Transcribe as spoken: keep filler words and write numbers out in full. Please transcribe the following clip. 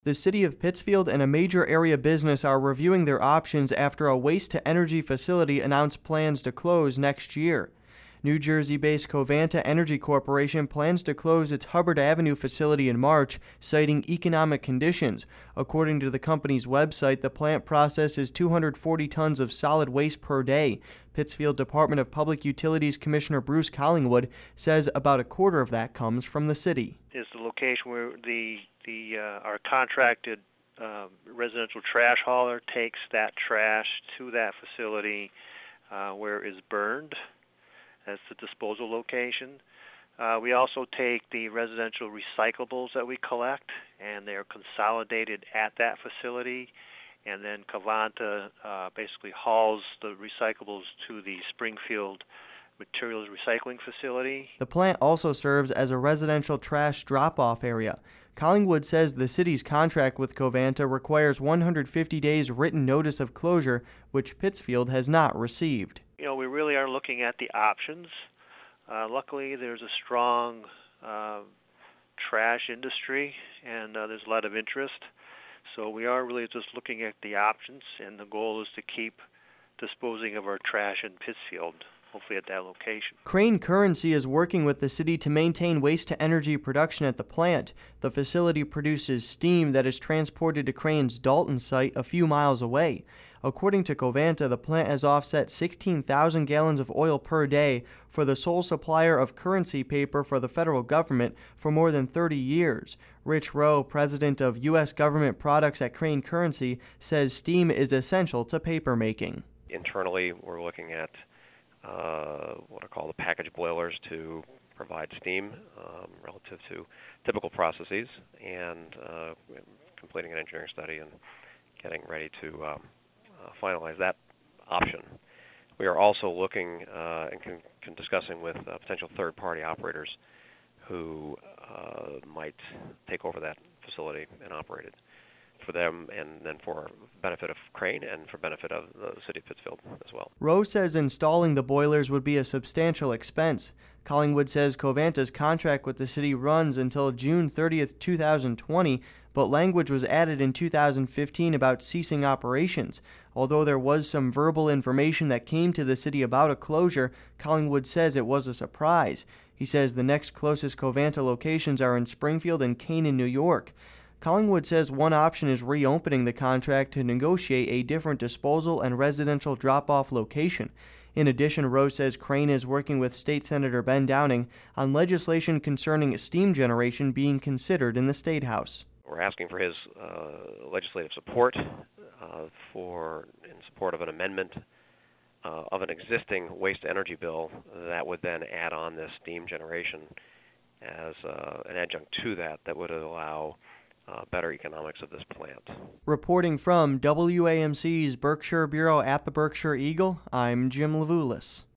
The city of Pittsfield and a major area business are reviewing their options after a waste-to-energy facility announced plans to close next year. New Jersey-based Covanta Energy Corporation plans to close its Hubbard Avenue facility in March, citing economic conditions. According to the company's website, the plant processes two hundred forty tons of solid waste per day. Pittsfield Department of Public Utilities Commissioner Bruce Collingwood says about a quarter of that comes from the city. Is the location where the the uh, our contracted uh, residential trash hauler takes that trash to that facility uh, where it is burned. That's the disposal location. Uh, we also take the residential recyclables that we collect, and they're consolidated at that facility, and then Covanta uh, basically hauls the recyclables to the Springfield Materials Recycling Facility. The plant also serves as a residential trash drop-off area. Collingwood says the city's contract with Covanta requires one hundred fifty days written notice of closure, which Pittsfield has not received. You know, we really are looking at the options. Uh, luckily, there's a strong uh, trash industry, and uh, there's a lot of interest. So we are really just looking at the options, and the goal is to keep disposing of our trash in Pittsfield, hopefully at that location. Crane Currency is working with the city to maintain waste-to-energy production at the plant. The facility produces steam that is transported to Crane's Dalton site a few miles away. According to Covanta, the plant has offset sixteen thousand gallons of oil per day for the sole supplier of currency paper for the federal government for more than thirty years. Rich Rowe, president of U S government products at Crane Currency, says steam is essential to paper making. Internally, we're looking at uh, what are called the package boilers to provide steam um, relative to typical processes, and uh, completing an engineering study and getting ready to um, uh, finalize that option. We are also looking uh, and con- con- discussing with uh, potential third-party operators who uh, might take over that facility and operate it for them, and then for benefit of Crane and for benefit of the city of Pittsfield as well. Rowe says installing the boilers would be a substantial expense. Collingwood says Covanta's contract with the city runs until June thirtieth, two thousand twenty, but language was added in two thousand fifteen about ceasing operations. Although there was some verbal information that came to the city about a closure, Collingwood says it was a surprise. He says the next closest Covanta locations are in Springfield and Canaan, New York. Collingwood says one option is reopening the contract to negotiate a different disposal and residential drop-off location. In addition, Rowe says Crane is working with State Senator Ben Downing on legislation concerning steam generation being considered in the State House. We're asking for his uh, legislative support uh, for in support of an amendment uh, of an existing waste-to-energy bill that would then add on this steam generation as uh, an adjunct to that that would allow Uh, better economics of this plant. Reporting from W A M C's Berkshire Bureau at the Berkshire Eagle, I'm Jim Levulis.